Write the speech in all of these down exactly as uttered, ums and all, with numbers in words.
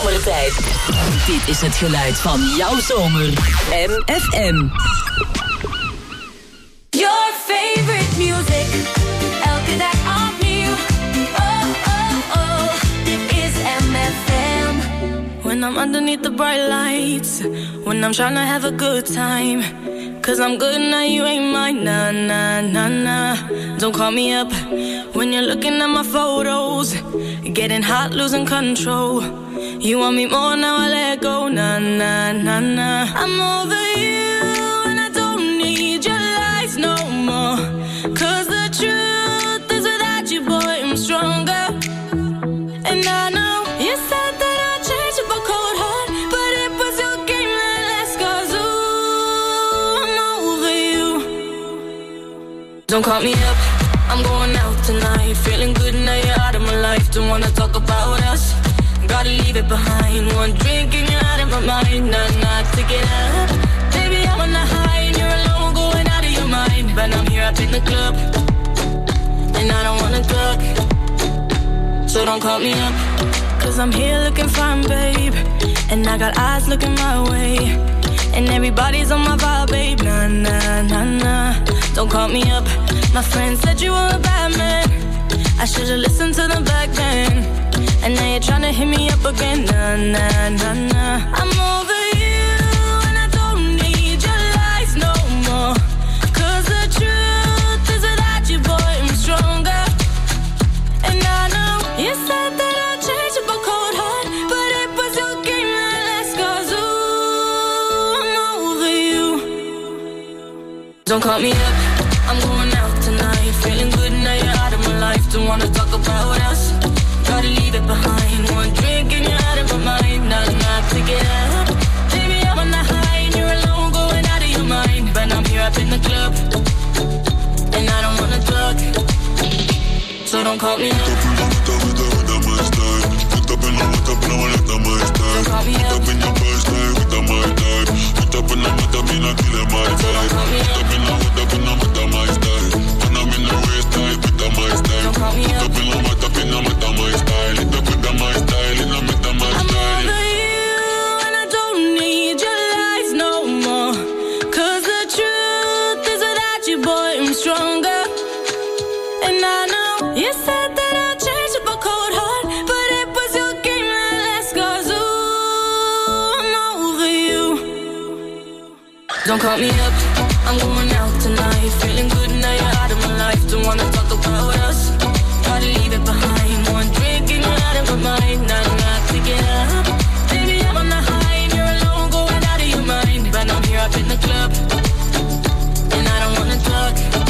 zomertijd. Dit is het geluid van jouw zomer. M F M. Your favorite music. Elke dag opnieuw. Oh, oh, oh. Dit is M F M. When I'm underneath the bright lights. When I'm trying to have a good time. Cause I'm good now, you ain't mine. Nah, nah, nah, nah. Don't call me up when you're looking at my photos. Getting hot, losing control. You want me more, now I let go. Nah, nah, nah, nah. I'm over you and I don't need your lies no more. Cause the truth is without you, boy, I'm stronger. And I know you said that I'd change up a cold heart, but it was your game that last. Cause ooh, I'm over you. Don't call me up, I'm going out tonight. Feeling good now you're out of my life. Don't wanna talk about us, gotta leave it behind. One drink and you're out of my mind. Nah, nah, take it up. Baby, I'm on the high and you're alone, going out of your mind. But I'm here up in the club and I don't wanna talk, so don't call me up. Cause I'm here looking fine, babe, and I got eyes looking my way, and everybody's on my vibe, babe. Nah, nah, nah, nah. Don't call me up. My friend said you were a bad man. I should've listened to them back then. And now you're tryna hit me up again. Nah, nah, nah, nah. I'm over you and I don't need your lies no more. Cause the truth is without you, boy, I'm stronger. And I know you said that I'd change up a cold heart, but it was your game that last. Cause ooh, I'm over you. Don't call me up, I'm going out tonight. Feeling good now you're out of my life. Don't wanna talk about us, gotta leave it behind. One drink and you're out of my mind. Nah, nah, take it up. Baby, I'm on the high and you're alone, going out of your mind. But I'm here up in the club and I don't wanna talk, so don't call me up. Don't call me up. Don't call me up. Don't call me up. I'm over you and I don't need your lies no more. Cause the truth is without you, boy, I'm stronger. And I know you said that I'd change up a cold heart, but it was your game that last. Cause ooh, I'm over you. Don't call me up, I'm going out tonight. Feeling good now you're out of my life. Don't wanna talk about us, gotta leave it behind. One drink and you're out of my mind. Nah, nah, take it up. Baby, I'm on the high and you're alone, going out of your mind. But I'm here up in the club and I don't wanna talk,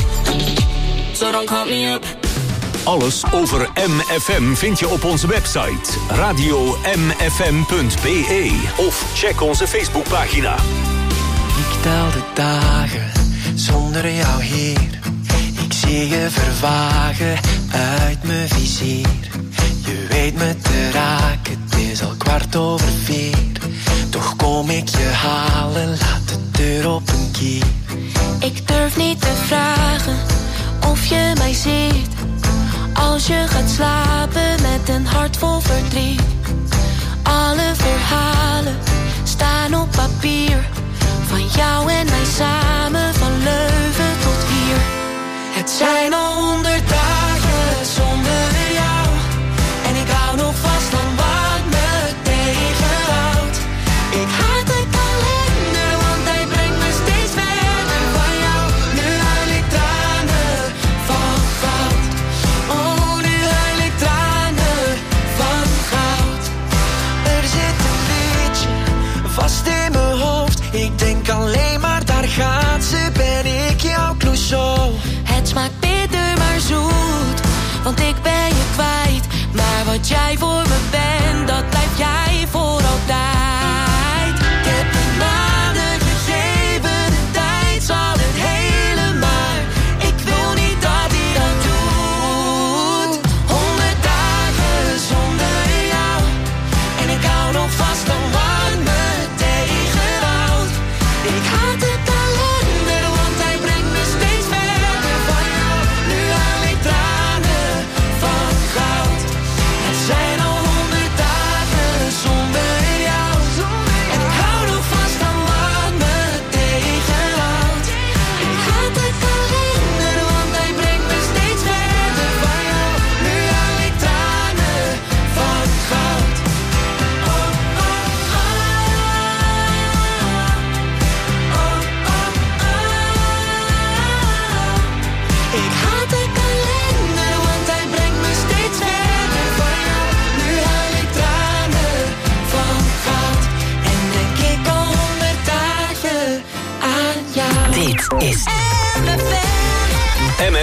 so don't call me up. Alles over M F M vind je op onze website radio m f m punt b e of check onze Facebookpagina. Ik tel de dagen zonder jou hier. Ik zie je vervagen uit mijn vizier. Je weet me te raken, het is al kwart over vier. Toch kom ik je halen, laat de deur op een kier. Ik durf niet te vragen of je mij ziet. Als je gaat slapen met een hart vol verdriet. Alle verhalen staan op papier. Van jou en mij samen, van Leuven tot hier. Het zijn al honderd dagen zonder jou. En ik hou nog vast aan wat me tegenhoudt. Ik haat de kalender, want hij brengt me steeds verder van jou. Nu huil ik tranen van goud. Oh, nu huil ik tranen van goud. Er zit een liedje vast in mijn hoofd. Ik denk alleen maar, daar gaat ze, ben ik jouw Clouseau. Het smaakt bitter maar zoet, want ik ben je kwijt. Maar wat jij voor me bent, dat blijf jij voor altijd. Ik heb een maanden gegeven, de tijd zal het hele, maar ik wil niet dat hij dat doet. Honderd dagen zonder jou, en ik hou nog vast aan wat me tegenhoudt. Ik haat de kalender, want hij brengt me steeds verder van jou. Nu haal ik tranen van goud. Het zijn al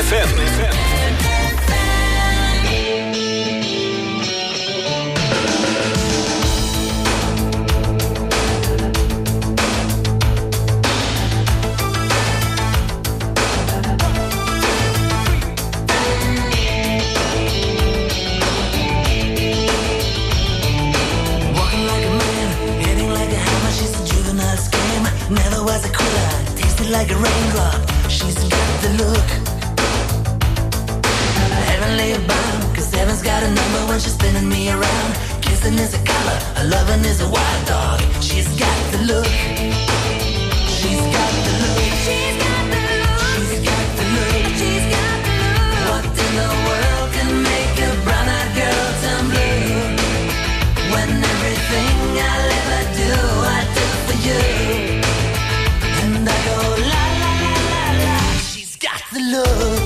F M. Never was a quitter, tasted like a raindrop. She's got the look. Heavenly bound, cause heaven's got a number when she's spinning me around. Kissing is a color, her loving is a wild dog. She's got the look. She's got the look. She's got the look. She's got the look. She's got the look. What in the world can make a brown-eyed girl turn blue? When everything I'll ever do, I do for you. And I go la la la la la. She's got the look.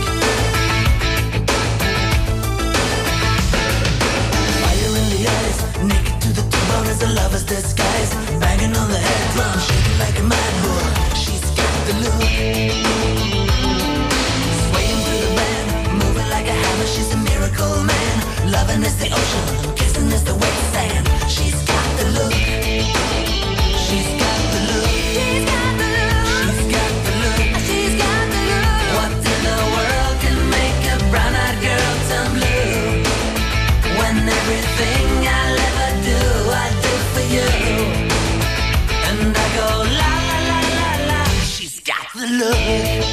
Fire in the eyes, naked to the bone as a lover's disguise. Banging on the head drum, shaking like a mad bull. She's got the look. Swaying through the band, moving like a hammer. She's a miracle man. Loving is the ocean, kissing is the wet sand. She's got the look. She's got the look. She's got the look. She's got the look. She's got the look. What in the world can make a brown-eyed girl turn blue? When everything I'll ever do, I do for you. And I go la la la la la. She's got the look.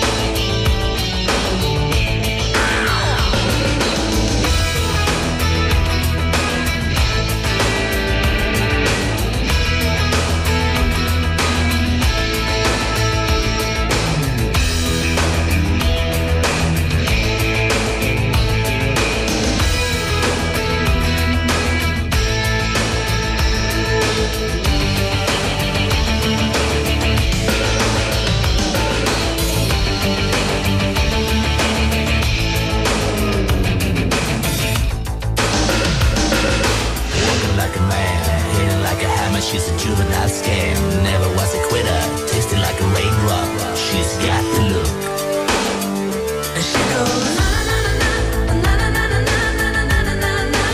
She's a juvenile scam, never was a quitter, tasted like a raindrop. She's got the look. And she goes na na na na na na na na na na na na na.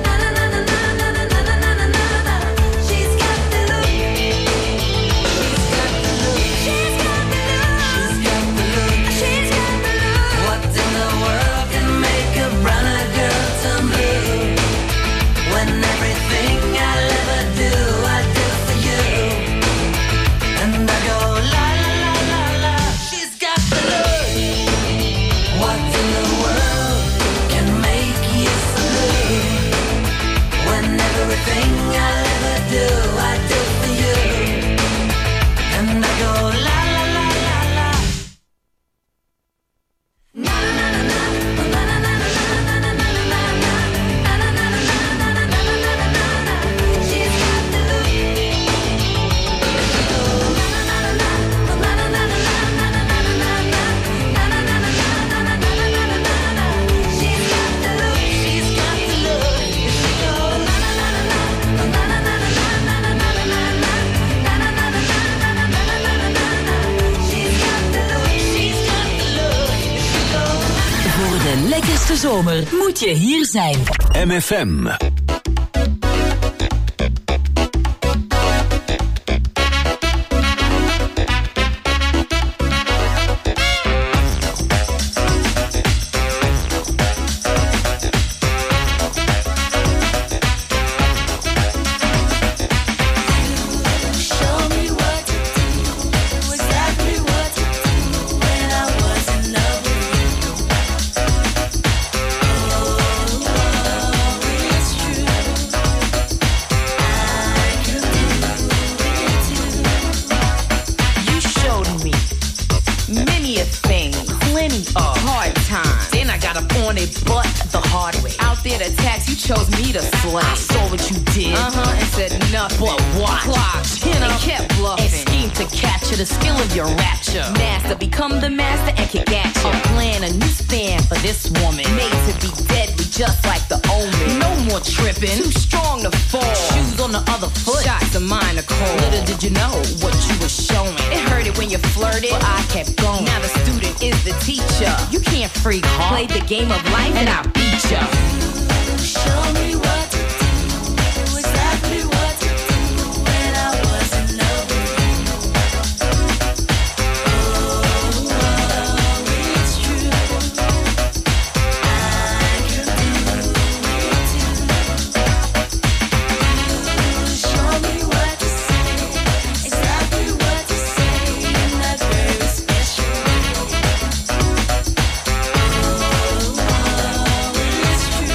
She's got the look. She's got the look. She's got the look. She's got the look. She's got the look. What in the world can make a brown-eyed girl turn blue? When everything I'll ever do, I do for you. And I go la la la la la. She's got the look. What in the world can make you so blue? When everything I'll ever do, I do for you. And I go la la la la la. Na na na na na na na na na na na na na. She's got the look. She goes na na na na na na na na na na na na na. She's got the look. She's got the look. She goes na na na na na na na na na na na na. She's got the look. She's got the look. She goes. Voor de lekkerste zomer moet je hier zijn. M F M. Show me what to do, exactly what to do when I was in love with you. Oh, it's true. I can do it too. You showed me many a thing, plenty of hard times. Then I got up on it, but the hard way. Out there to tax, you chose me to slay. I saw what you did, uh-huh, and said nothing. But what? Clocked, you know, and kept bluffing. And schemed to capture the skill of your rapture. Master, become the master and kick at you. I'm playing a new stand for this woman. Made to be deadly, just like the omen. No more tripping, too strong to fall. Shoes on the other foot, shots of mine are cold. Little did you know what you were showing. It hurt it when you flirted, but I kept going. Now the student is the teach ya. You can't freak hard. Play the game of life and I'll beat ya. Show me what to do, exactly what to do when I was in love with you. Oh, oh, it's true. I can do it too. Show me what to say, exactly what to say in that very special way. Oh, oh, it's true.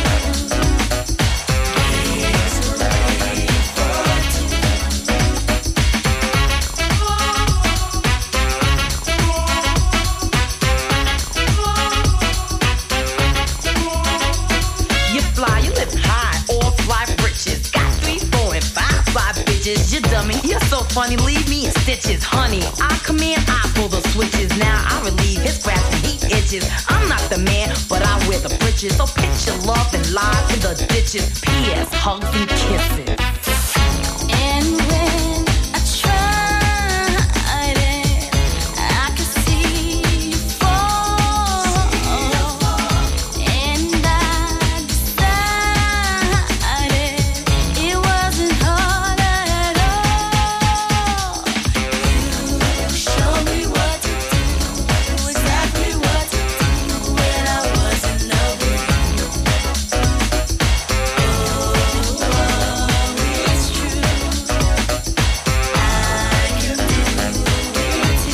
You fly, you live high, all fly riches. Got three, four, and five fly bitches. You dummy, you're so funny, leave me in stitches. Honey, I command, I pull the switches. Now I relieve his grasp when he itches. I'm not the man, but I wear the britches. So pitch your love and lie in the ditches. P S. Hugs and kisses. And when I tried it, I could see you fall. And I decided it wasn't hard at all. You showed me what to do, exactly what to do when I was in love with you. Oh, oh, it's true. I can do it too.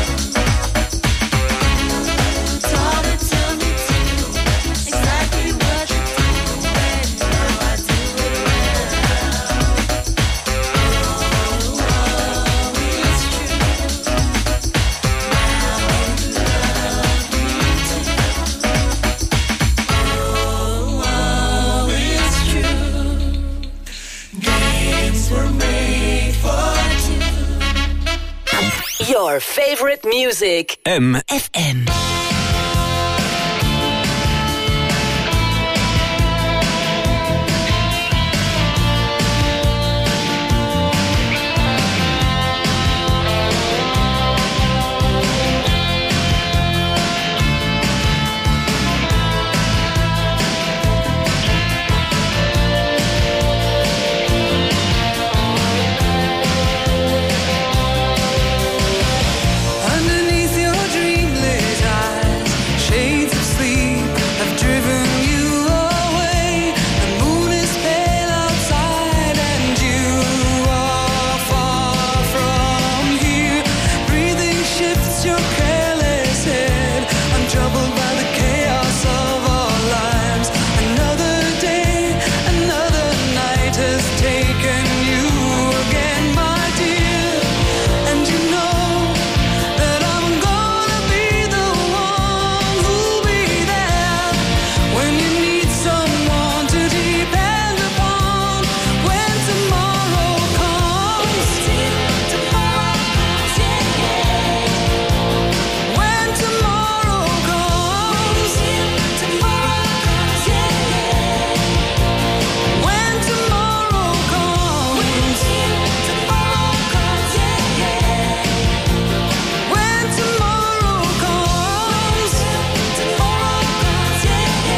You taught it to me too, exactly what to do when you know I do it well. Oh, oh, it's true. Now you love me too. Oh, oh, it's true. Games were made for two. Your favorite music. M. F M. Underneath your dreamlit eyes, shades of sleep have driven you away. The moon is pale outside and you are far from here. Breathing shifts your careless head, untroubled by the chaos of our lives. Another day, another night has taken you again, my dear. And you know that I'm gonna be the one who'll be there when you need someone to depend upon. When tomorrow comes, tomorrow comes, yeah, yeah. When tomorrow comes, tomorrow comes, yeah, yeah. When tomorrow comes, tomorrow comes, yeah, yeah. When tomorrow comes, tomorrow comes, yeah,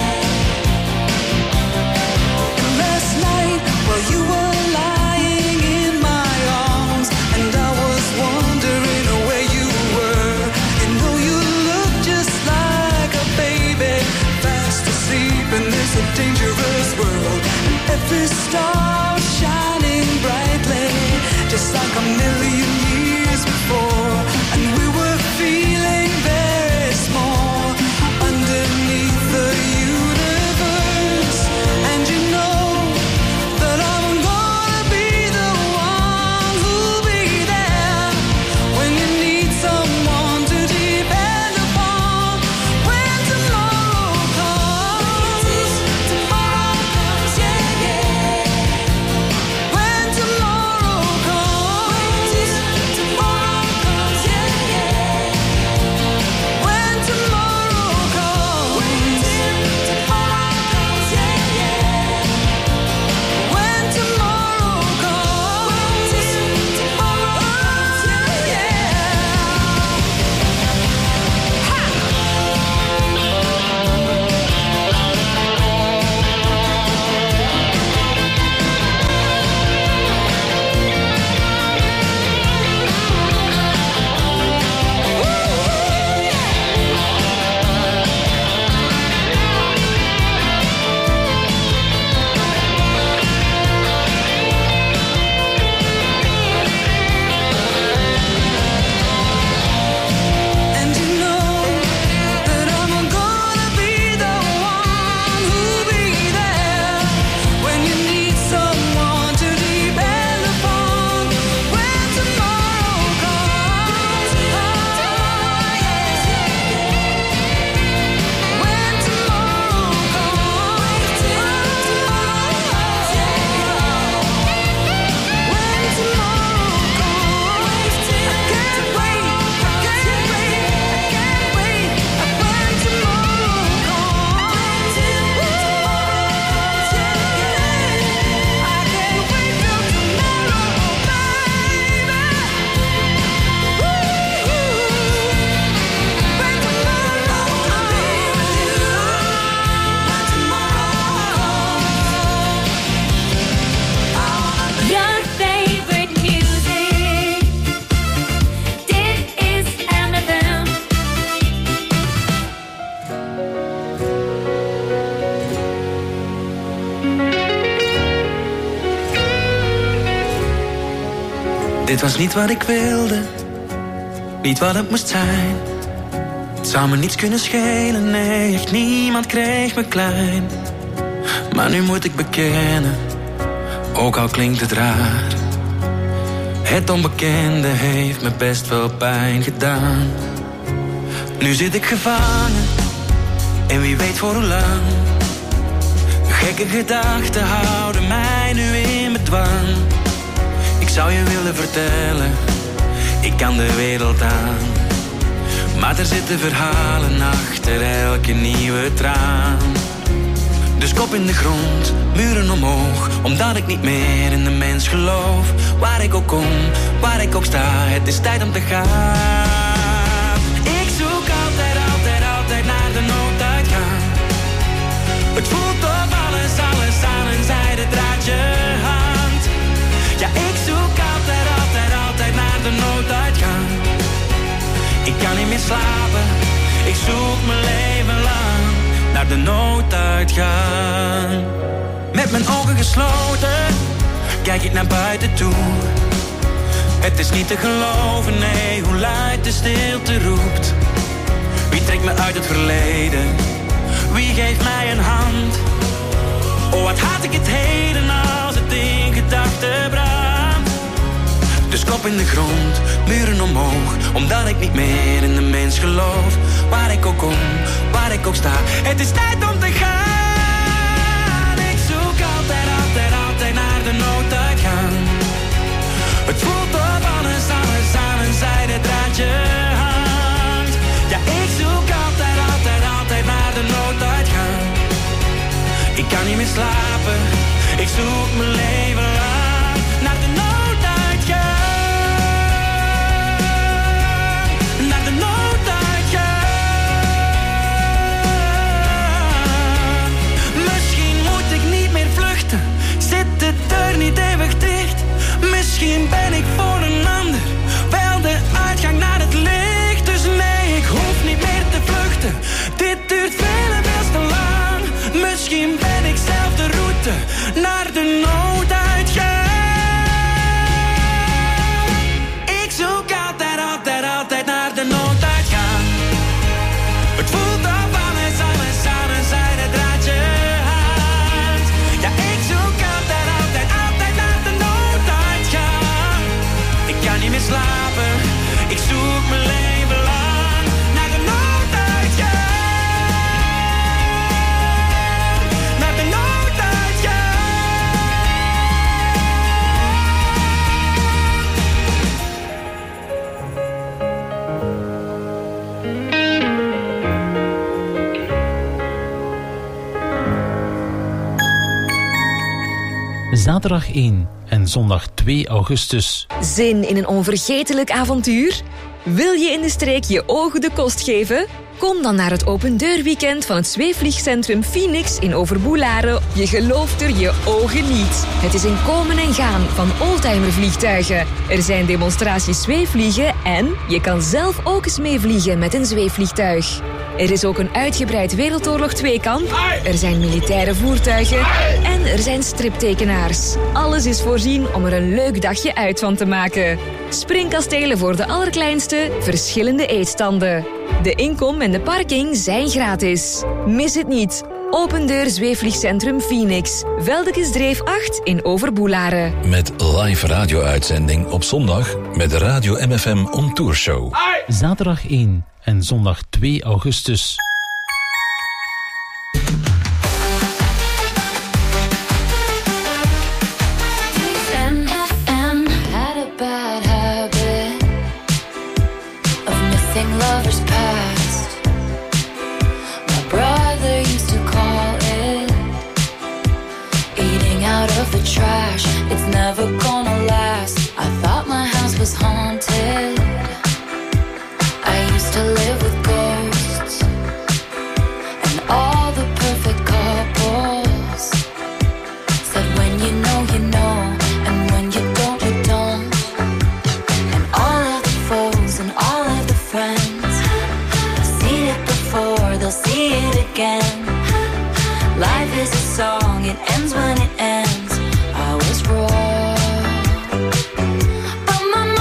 yeah. And last night, while you were lying in my arms, and I was wondering where you were, you know you look just like a baby, fast asleep in this dangerous world. And every star shining brightly, just like a million years before. And we were feeling very small underneath the universe. And you know that I'm gonna be the one who'll be there when you need someone to depend upon. When tomorrow comes, tomorrow comes, yeah, yeah. Dit was niet wat ik wilde, niet wat het moest zijn. Het zou me niets kunnen schelen, nee, echt niemand kreeg me klein. Maar nu moet ik bekennen, ook al klinkt het raar. Het onbekende heeft me best wel pijn gedaan. Nu zit ik gevangen, en wie weet voor hoe lang. Gekke gedachten houden mij nu in bedwang. Ik zou je willen vertellen, ik kan de wereld aan. Maar er zitten verhalen achter elke nieuwe traan. Dus kop in de grond, muren omhoog, omdat ik niet meer in de mens geloof. Waar ik ook kom, waar ik ook sta, het is tijd om te gaan. Ik zoek altijd, altijd, altijd naar de nooduitgang. Het voelt of alles, alles aan een zijden draadje hangt. Ja, ik zoek altijd, altijd, altijd naar de nooduitgang. Ik kan niet meer slapen, ik zoek mijn leven lang naar de nooduitgang. Met mijn ogen gesloten, kijk ik naar buiten toe. Het is niet te geloven, nee, hoe luid de stilte roept. Wie trekt me uit het verleden? Wie geeft mij een hand? Oh, wat haat ik het heden als het in gedachten brandt. Dus kop in de grond, muren omhoog, omdat ik niet meer in de mens geloof. Waar ik ook kom, waar ik ook sta, het is tijd om te gaan. Ik zoek altijd, altijd, altijd naar de nooduitgang. Het voelt of alles, alles aan een zijden draadje hangt. Ja, ik zoek altijd, altijd, altijd naar de nooduitgang. Ik kan niet meer slapen, ik zoek mijn leven lang naar de nooduitgang. Naar de nooduitgang. Misschien moet ik niet meer vluchten, zit de deur niet eeuwig dicht. Misschien ben ik voor een ander wel de uitgang naar het licht. Dus nee, ik hoef niet meer te vluchten, dit duurt veel en veel te lang. Misschien ben ik zelf de route naar de nooduitgang. Ik zoek altijd, altijd, altijd naar de nooduitgang. Het voelt of alles, alles aan een zijden draadje hangt. Ja, ik zoek altijd, altijd, altijd naar de nooduitgang. Ik kan niet meer slapen, ik zoek mijn leven lang naar de nooduitgang. Naar de nooduitgang. Zaterdag één en zondag twee augustus. Zin in een onvergetelijk avontuur? Wil je in de streek je ogen de kost geven? Kom dan naar het opendeurweekend van het zweefvliegcentrum Phoenix in Overboelaren. Je gelooft er je ogen niet. Het is een komen en gaan van oldtimervliegtuigen. Er zijn demonstraties zweefvliegen en je kan zelf ook eens meevliegen met een zweefvliegtuig. Er is ook een uitgebreid Wereldoorlog twee-kamp. Er zijn militaire voertuigen. En er zijn striptekenaars. Alles is voorzien om er een leuk dagje uit van te maken. Springkastelen voor de allerkleinste, verschillende eetstanden. De inkom en de parking zijn gratis. Mis het niet. Open deur zweefvliegcentrum Phoenix. Veldekesdreef acht in Overboelaren. Met live radio-uitzending op zondag met de Radio M F M On Tour Show. Zaterdag één en zondag twee augustus. M F M had a bad habit of missing lovers past. My brother used to call it eating out of the trash. It's never gonna last. I thought my house was haunted. I used to live with ghosts and all the perfect couples said when you know you know and when you don't you don't. And all of the foes and all of the friends have seen it before, they'll see it again. Life is a song, it ends when it ends. I was wrong, but my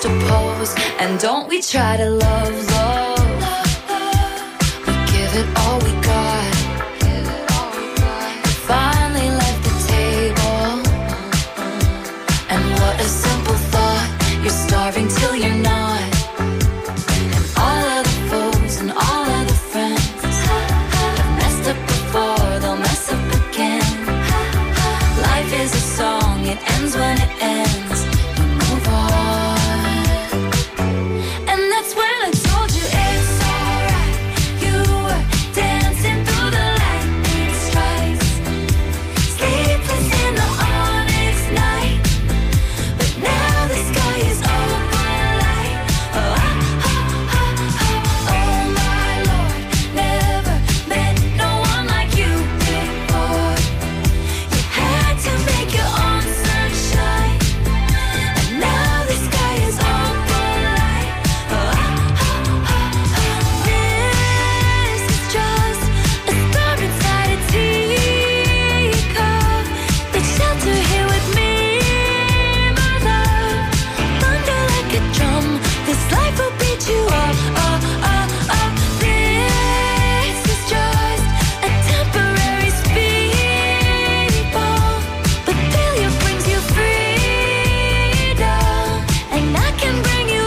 just a pose. And don't we try to love, love. We give it all we got. We finally left the table. And what a simple thought. You're starving till you're not. And all of the foes and all of the friends have messed up before, they'll mess up again. Life is a song, it ends when it ends. You move on. And that's when I told you it's alright. You were dancing through the lightning strikes, sleepless in the onyx night. But now the sky is open light. Oh, oh, oh, oh, oh my Lord, never met no one like you before. You had to make your own sunshine, and now the sky is open light. Oh, oh, oh, oh, oh. This is just a storm inside a teacup. Take shelter here with me, my love. Thunder like a drum, this life will beat you up, up, up, up. This is just a temporary speed bump, but failure brings you freedom, and I can bring you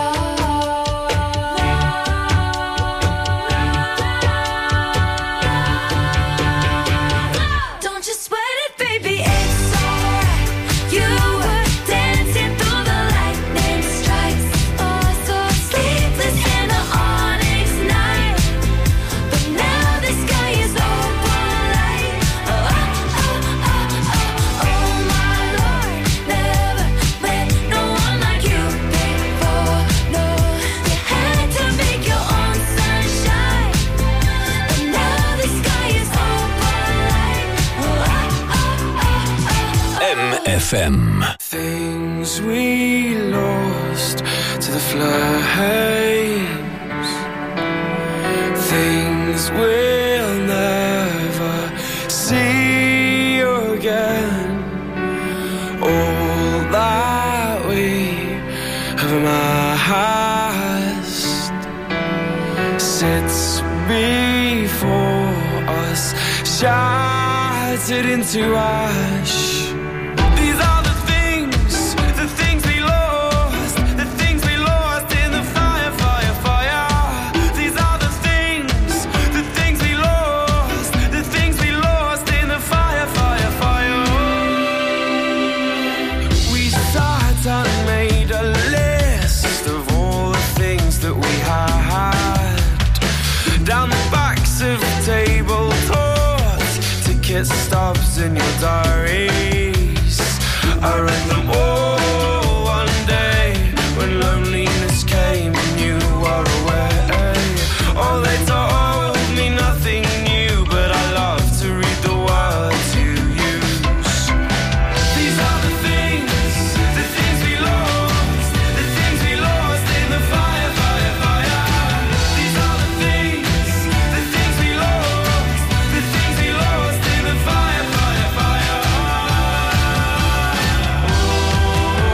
love. Don't you sweat it, baby, it's alright. You were dancing through the lightning strikes. Oh, so sleepless in the onyx night. But now the sky is open light. Oh, oh, oh, oh, oh, oh my Lord, never met no one like you before. No, you had to make your own sunshine, but now the sky is open light. Oh, oh, oh, oh, oh. M F M. Things we lost to the flames, things we'll never see again. All that we have amassed sits before us, shattered into ash. These are the things, the things we lost, the things we lost in the fire, fire, fire. These are the things, the things we lost, the things we lost in the fire, fire, fire. We sat and made a list of all the things that we had down the backs of table tops, ticket stubs in your diaries. I read them all one day when loneliness came and you were away. Oh, they told me nothing new, but I love to read the words you use. These are the things, the things we lost, the things we lost in the fire, fire, fire. These are the things, the things we lost, the things we lost in the fire, fire, fire. Oh,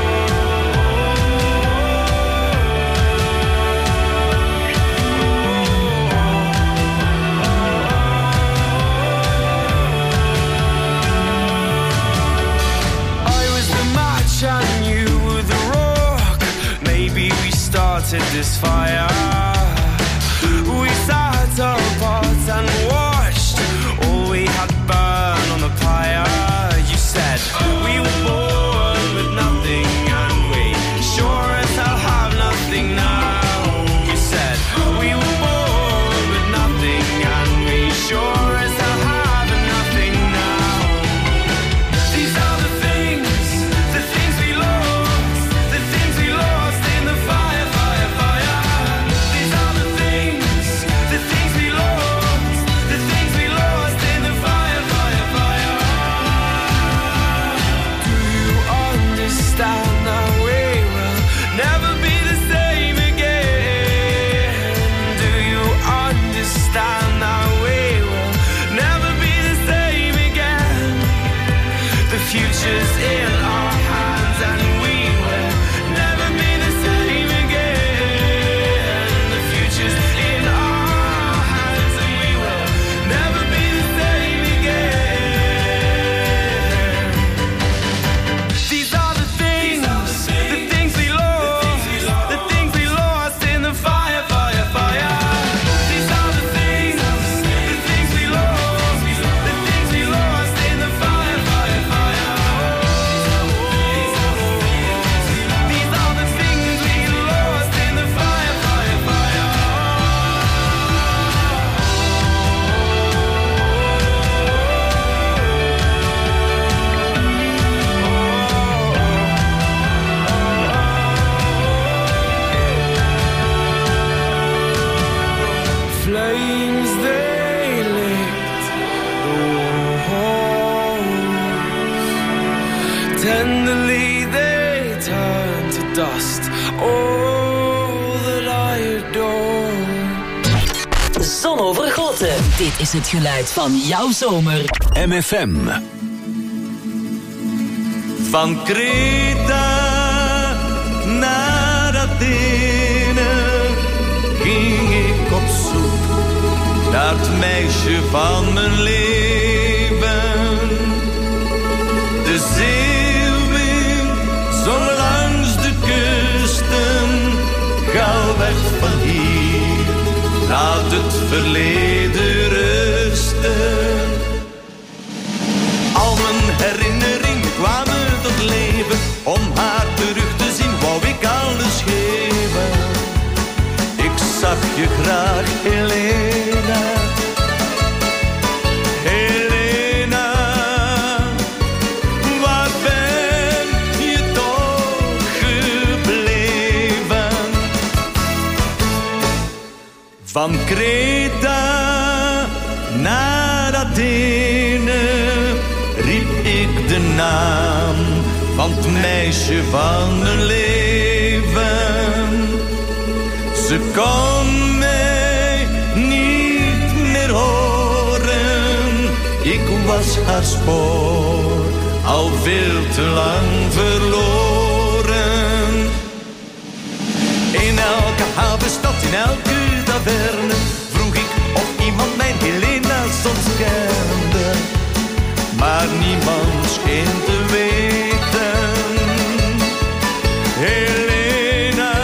dust. All that I adore. Zonovergoten. Dit is het geluid van jouw zomer. M F M. Van Kreta naar Athene ging ik op zoek naar het meisje van mijn leven. De zeewind zong langs de kusten, ga weg van hier, laat het verleden rusten. Al mijn herinneringen kwamen tot leven, om haar terug te zien wou ik alles geven. Ik zag je graag, Helena. Helena, waar ben je toch gebleven? Van Kreta naar Athene riep ik de naam van het meisje van mijn leven. Ze kon mij niet meer horen, ik was haar spoor al veel te lang verloren. In elke havenstad, in elke taverne vroeg ik of iemand mijn Helena soms kende, maar niemand scheen te weten. Helena,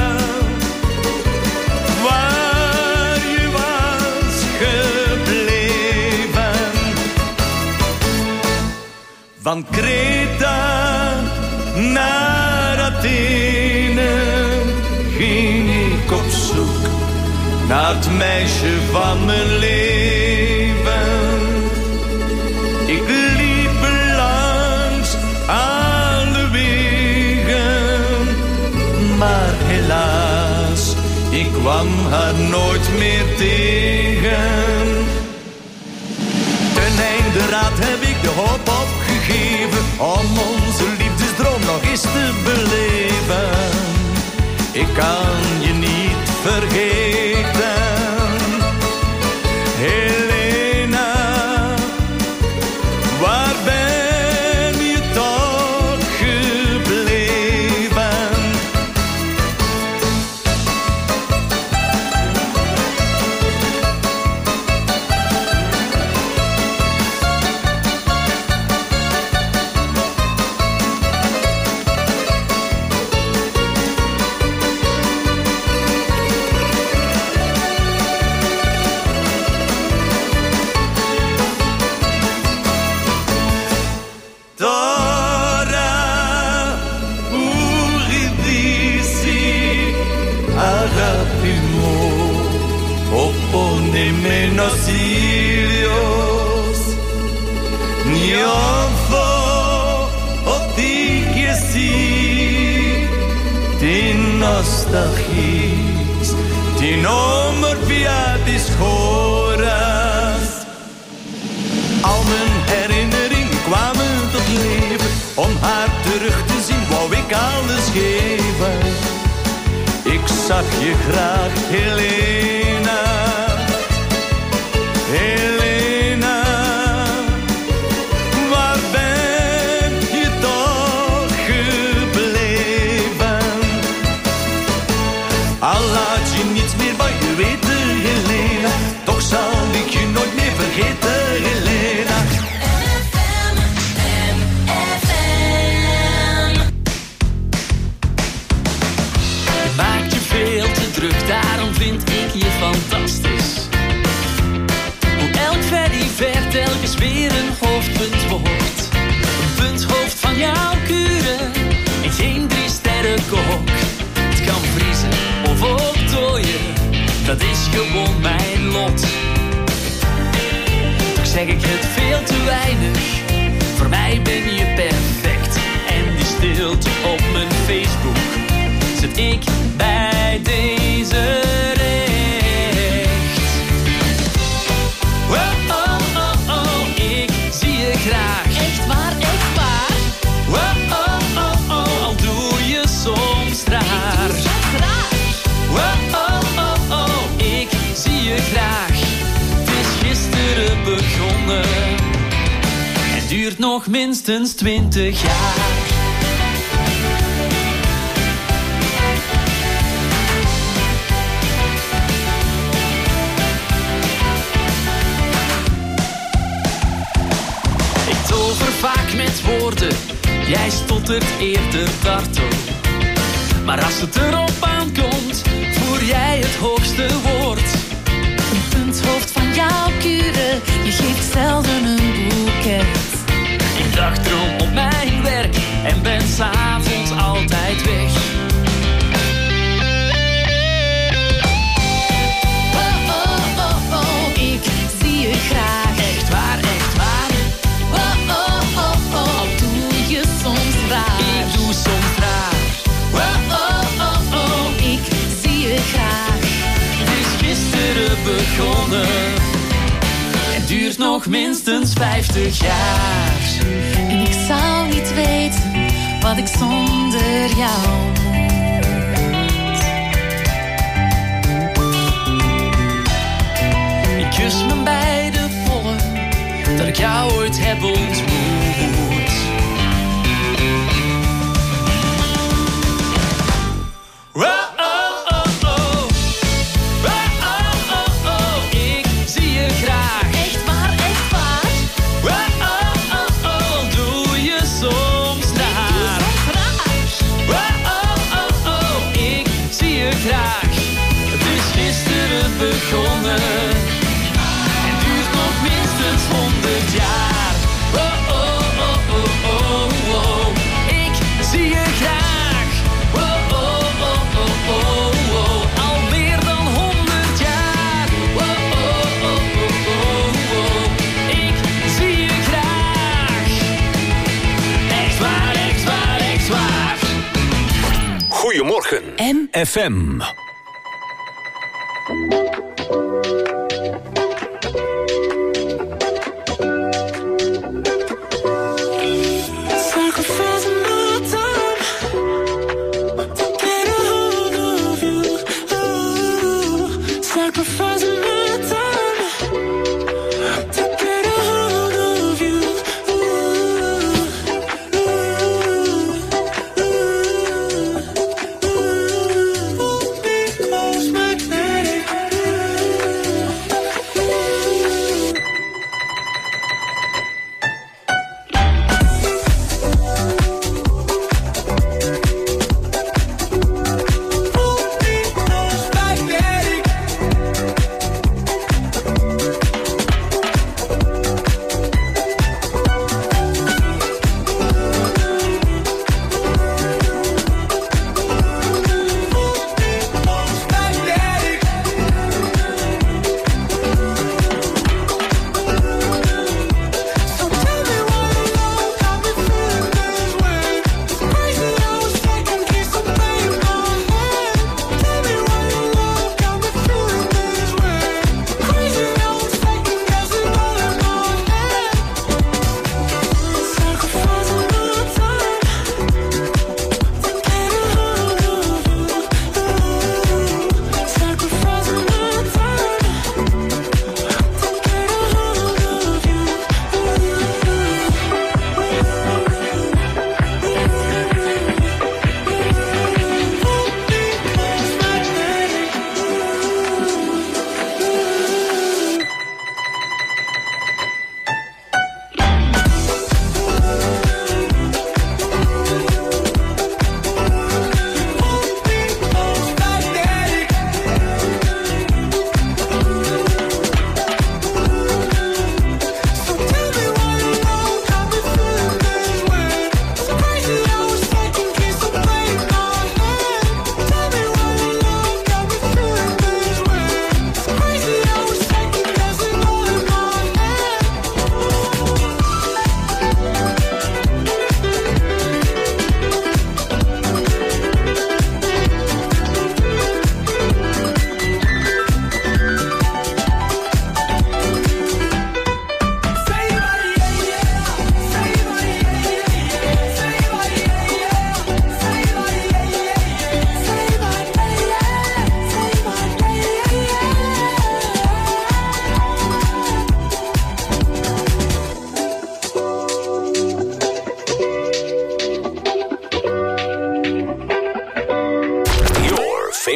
waar je was gebleven. Van Kreta naar Athene ging ik op zoek naar het meisje van mijn leven. Ik liep langs alle wegen, maar helaas, ik kwam haar nooit meer tegen. Ten einde raad heb ik de hoop opgegeven om onze liefdesdroom nog eens te beleven. Ik kan je niet vergeten, Helena. Waar ben je toch gebleven? Menos hilios, niofo otikiesi, την νοσταλγείς, την όμορφια της χώρας. Al mijn herinneringen kwamen tot leven, om haar terug te zien wou ik alles geven. Ik zag je graag, Helena. Helena, waar ben je toch gebleven? Al laat je niets meer van je weten, Helena, toch zal ik je nooit meer vergeten, Helena. Je maakt je veel te druk, daarom vind ik je fantastisch. Elk verdiver telkens weer een hoofdpunt wordt. Een punthoofd van jouw kuren en geen drie sterren kok. Het kan vriezen of optooien, dat is gewoon mijn lot. Toch zeg ik het veel te weinig, voor mij ben je perfect. En die stilte op mijn Facebook zet ik bij deze recht. Oh, oh, oh, oh, ik zie je graag. Echt waar, echt waar. Oh, oh, oh, oh, al doe je soms begonnen. Het duurt nog minstens twintig jaar. Ik tover vaak met woorden, jij stottert eerder dartel. Maar als het erop aankomt, voer jij het hoogste woord. Een punthoofd van jouw kuren, je geeft zelden een boeket. Ik dagdroom op mijn werk en ben 's avonds altijd weg. Oh, oh, oh, oh, ik zie je graag. Echt waar, echt waar. Oh, oh, oh, oh, al doe je soms raar. Ik doe soms raar. Oh, oh, oh, oh, ik zie je graag. Het is gisteren begonnen. Het duurt nog minstens vijftig jaar. En ik zou niet weten wat ik zonder jou moet. Ik kus mijn beide pollen, dat ik jou ooit heb ontmoet. Oh, oh, oh, oh. Oh, oh, oh, oh. Ik zie je graag. Echt waar, echt waar. Oh, oh, oh, oh. Doe je soms raar. Oh, oh, oh, oh. Ik zie je graag. Het is gisteren begonnen. Het duurt nog minstens honderd jaar. Oh, oh, oh, oh, oh, oh. Ik zie je graag. Oh, oh, oh, oh, oh, oh. Al meer dan honderd jaar. Oh, oh, oh, oh, oh, oh. Ik zie je graag. Echt waar, echt waar, echt waar. Goedemorgen, M F M. Sacrificing my time to get a hold of you. Ooh, sacrificing my time to get a hold of you. Ooh, ooh, ooh, ooh. Because magnetic.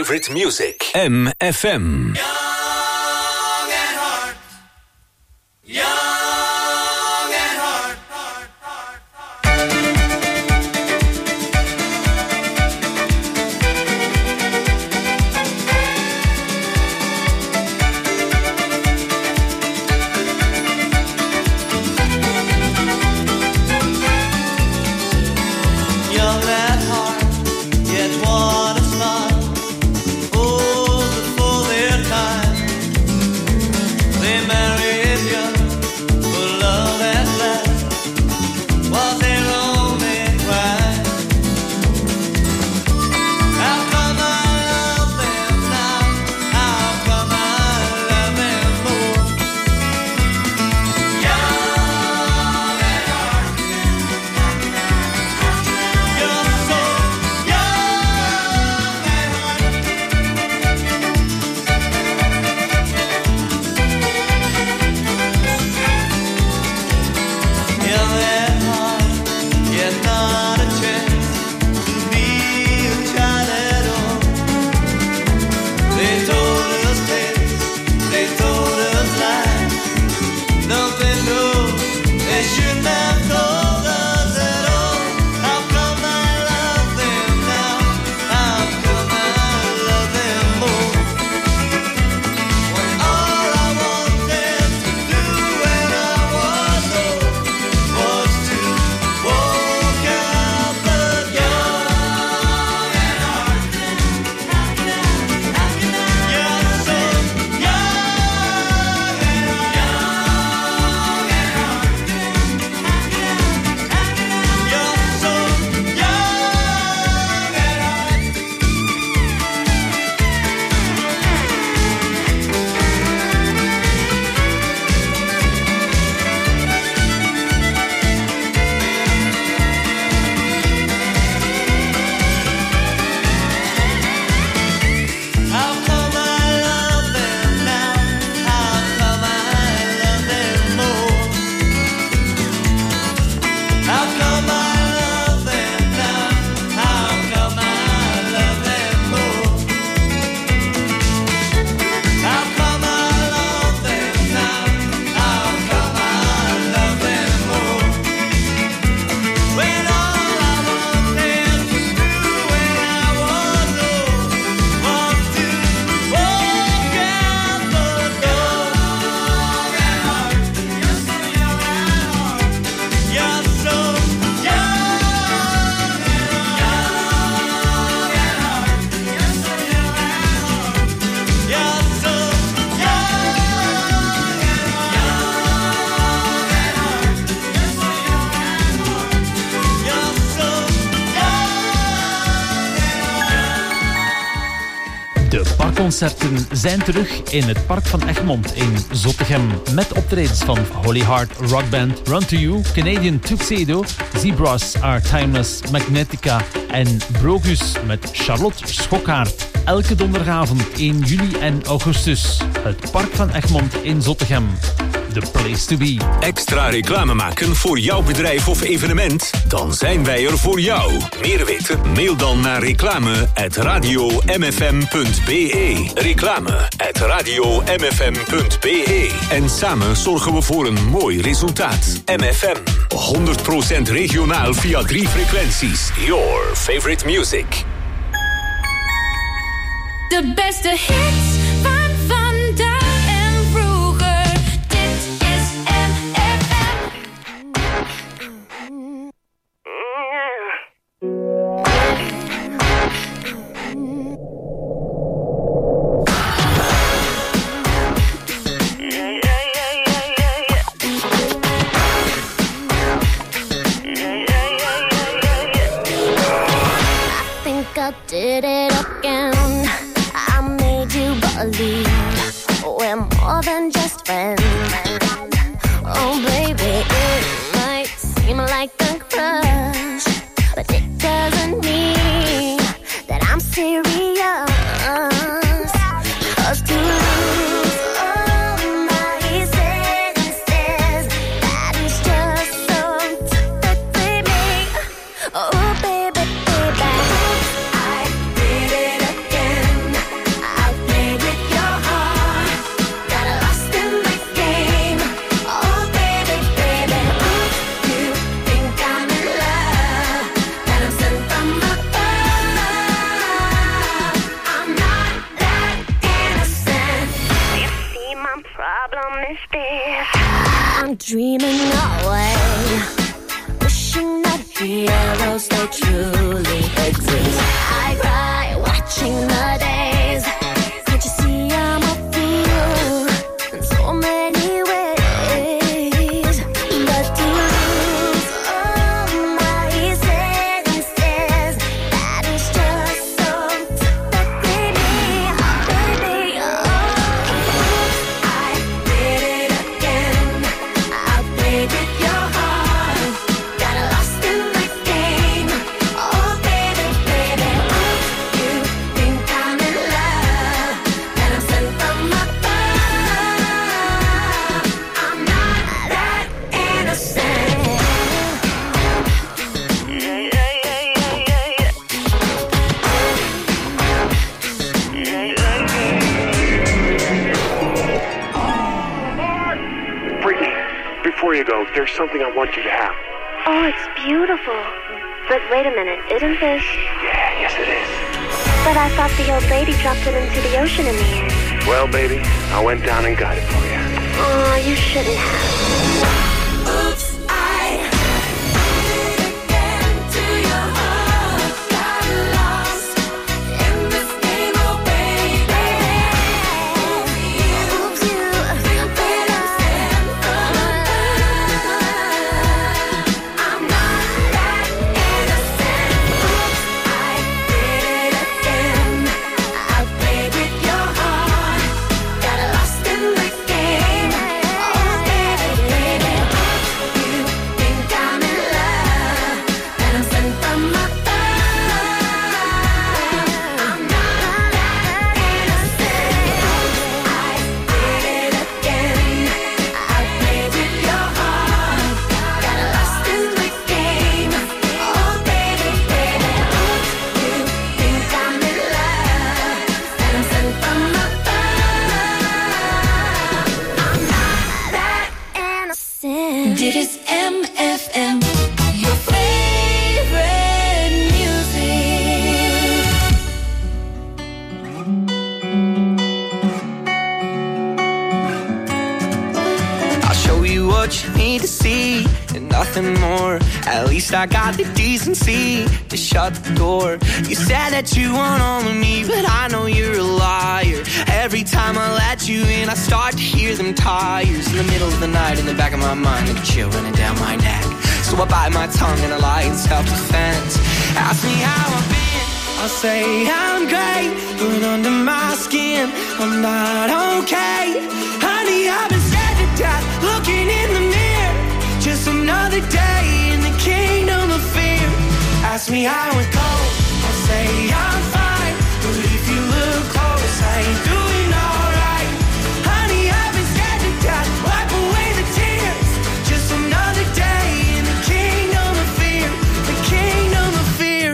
favorite music. M F M. Young at heart, yet what a smile. Oh, before their time, they married young for love at last. Was their only crime. How come I love them now? How come I love them more? Young at heart, you're so young at heart. Young at heart, yet not a chance to be a child at all. They told us tales, they told us lies. Don't they know they shouldn't have told us at all? How come I love them now? How come I love them more? When all I wanted to do when I was old was to walk out the young at heart. You're so young at heart. You're so young at heart. How come I love them now? How come I love them more? How come I love them now? How come I love them more? How come I love them now? How come I love them more? When all I wanted to do when I was old was to walk out the door. Young at heart, you're so young at heart. You're so young at heart. Young at heart, you're so young at heart. You're so young at heart. Young at heart, you're so young at heart. You're so De parkconcerten zijn terug in het Park van Egmond in Zottegem. Met optredens van Holy Heart Rock Band, Run to You, Canadian Tuxedo, Zebras Are Timeless, Magnetica en Brogus met Charlotte Schokkaert. Elke donderdagavond één juli en augustus. Het Park van Egmond in Zottegem. The place to be. Extra reclame maken voor jouw bedrijf of evenement? Dan zijn wij er voor jou. Meer weten? Mail dan naar reclame at radio m f m punt b e. Reclame at radio m f m punt b e. En samen zorgen we voor een mooi resultaat. M F M. honderd procent regionaal via drie frequenties. Your favorite music. De beste hits van vandaag en vroeger. Dit is M F I think I did it again. I made you believe we're more than just friends. Oh, baby, it might seem like a crush, but it doesn't mean that I'm serious. 'Cause to lose all my senses, that is just so typically me. Oh, baby, baby, I did it I'm dreaming away, wishing that heroes they truly exist. I cry watching the days. Can't you see I'm a fool in so many ways? But to lose all my senses, that is just so typically me, baby. Oh, I did it again. I played with your heart, got lost in the game. Oh, baby, baby, you think I'm in love, and I'm sent from above. I'm not that innocent. Brittany, before you go, there's something I want you to have. Oh, it's beautiful. But wait a minute, isn't this? Yeah, yes it is. But I thought the old lady dropped it into the ocean in the end. Well, baby, I went down and got it for you. Oh, you shouldn't have. Oops, I did it again to your heart. Got lost in this game, oh baby. Oops, you think I'm sent from above. I'm not that innocent. Oops, I did it again. I played with your heart, got lost in the game. Oh baby, baby, you think I'm in love, and I'm sent from above. I'm not that innocent. I did it again. I played with your heart, got lost in the game. Oh baby, baby, you think I'm in love, and I'm sent from above. I'm not that innocent. Dit is M F M, your favorite music. I'll show you what you need to see and nothing more. At least I got the decency to shut the door. You said that you want all of me, but I know you're a liar. Every time I let you in, I start to hear them tires in the middle of the night, in the back of my mind, like a chill running down my neck. So I bite my tongue and I lie in self-defense. Ask me how I've been, I'll say I'm great, but under my skin, I'm not okay. Honey, I've been scared to death, looking in the mirror. Just another day in the kingdom of fear. Ask me how it goes, I'll say I'm fine, but if you look close, I ain't doing alright. Honey, I've been scared to death, wipe away the tears. Just another day in the kingdom of fear, the kingdom of fear.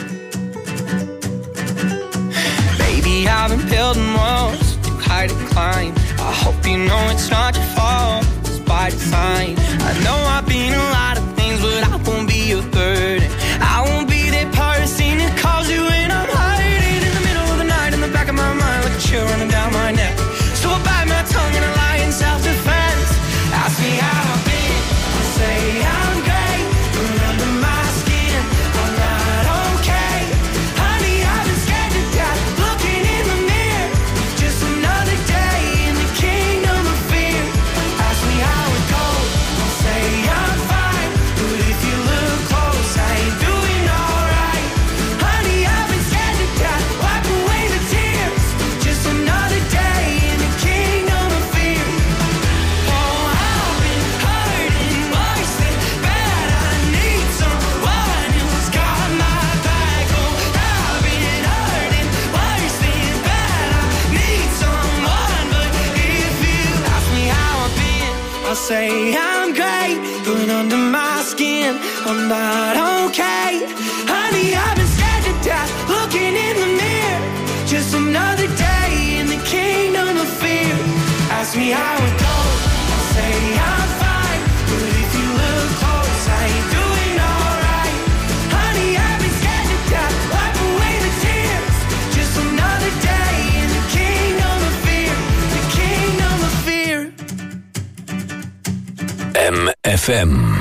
Baby, I've been building walls too high to climb. I hope you know it's not your fault, it's by design. I know I've been a lot of things, but I won't be your burden. I won't be that person who calls you when I'm hiding in the middle of the night, in the back of my mind, like a chill running down my neck. So I bite my tongue and I lie in self-defense. Ask me how I've been, I'll say I'm great, but under my skin, I'm not okay. Honey, I've been scared to death, looking in the mirror. Just another day in the kingdom of fear. Ask me how it goes, I'll say I'm fine, but if you look close, I ain't doing alright. Honey, I've been scared to death, wipe away the tears. Just another day in the kingdom of fear. Oh, I've been hurting worse than bad. I need someone who's got my back. Oh, I've been hurting worse than bad. I need someone, but if you ask me how I've been, I'll say I'm great, but under my skin, I'm not okay. Honey, I've been scared to death, looking in the mirror. Just another day in the kingdom of fear. Ask me how it goes, I'll say I'm fine, but if you look close, I ain't doing alright. Honey, I've been scared to death, wipe away the tears. Just another day in the kingdom of fear, the kingdom of fear. M F M.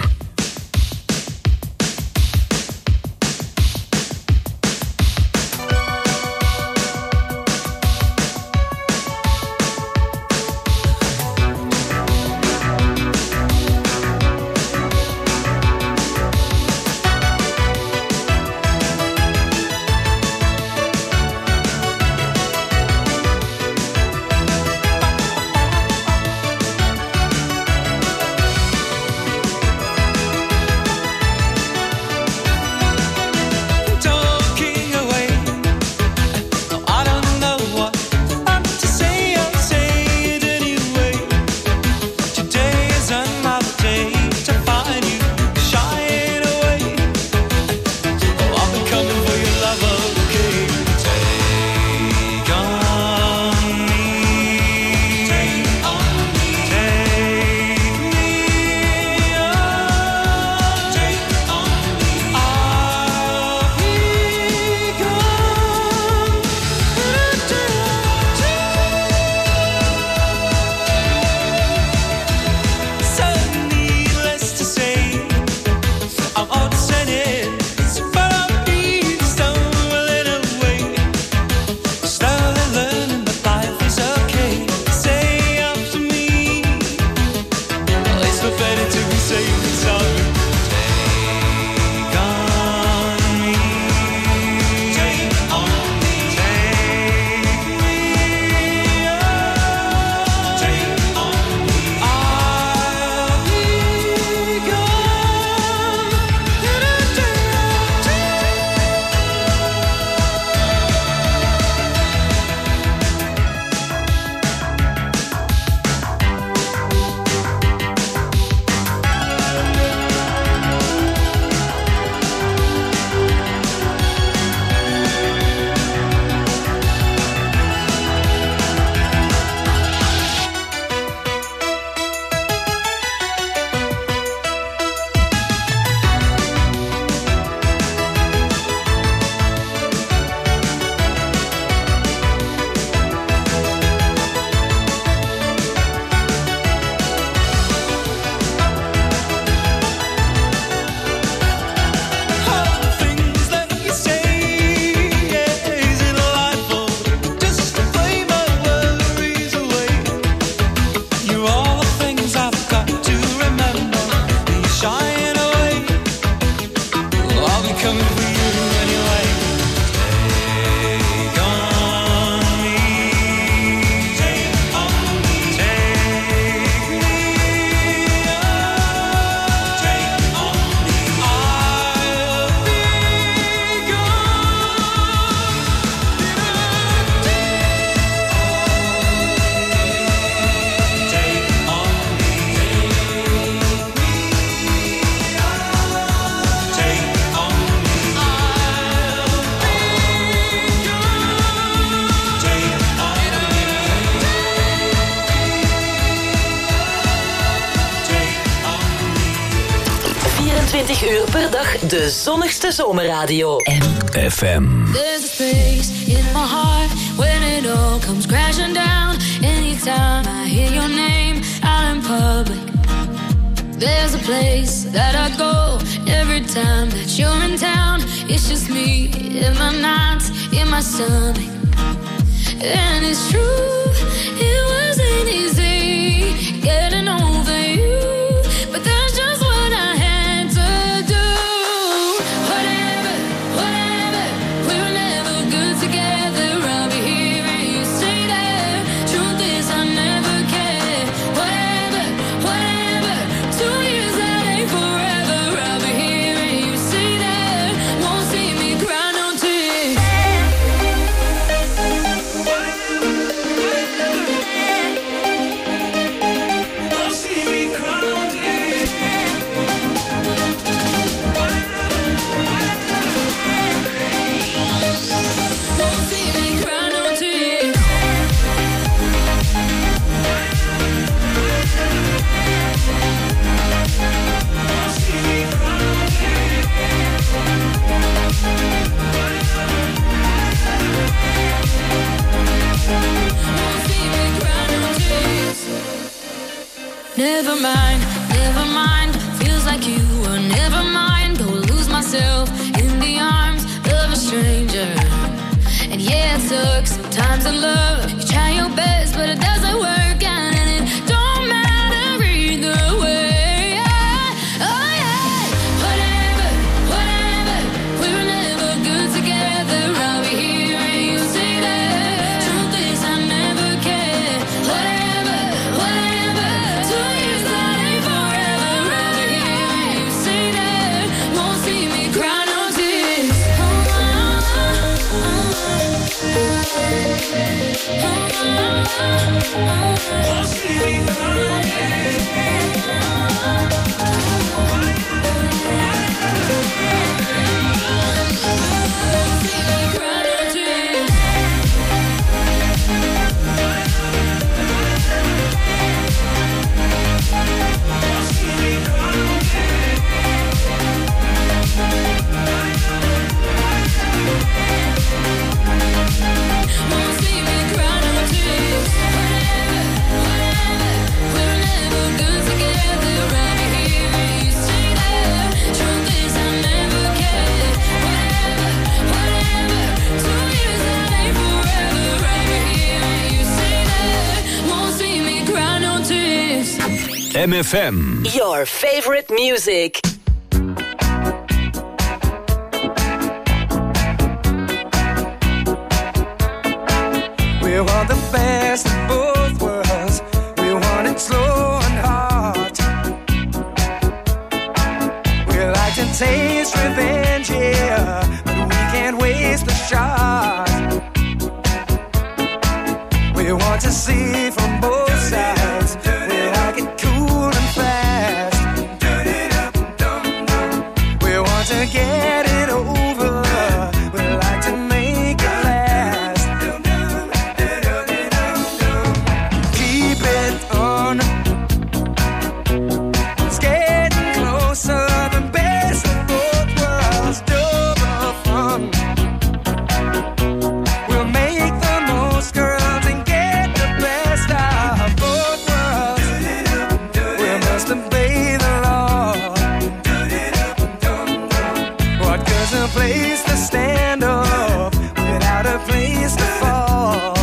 vierentwintig uur per dag de zonnigste zomerradio. M F M. There's a space in my heart when it all comes crashing down. Anytime I hear your name out in public. There's a place that I go every time that you're in town. It's just me in my nights, in my stomach. And it's true, it wasn't easy getting over you. But that's just what I had to do. Whatever, whatever, we were never good together. I'll be here and you stay there. Truth is I never cared. Whatever, whatever, two years that ain't forever. I'll be here and you stay there. Won't see me cry no tears. like you. Or never mind, go lose myself in the arms of a stranger. And yeah, it sucks sometimes in love. You try your best, but it doesn't work out, and it don't matter either way. Oh yeah, whatever, whatever. We were never good together. I'll be here and you say that. Truth is, I never cared. Whatever, whatever. Two years that ain't forever. I'll be here and you say that. Won't see me cry no tears. Oh, oh, oh, Won't see me cry. M F M. Your favorite music. We want the best of both worlds. We want it slow and hard. We like to taste revenge, yeah, but we can't waste the shot. We want to see from both sides. We like it cool and fast. We want to get it over. We like to make it last. Keep it on. It's getting closer. The best of both worlds. Double fun. We'll make the most, girls, and get the best of both worlds. We must obey the law. What good's a place to stand up without a place to fall?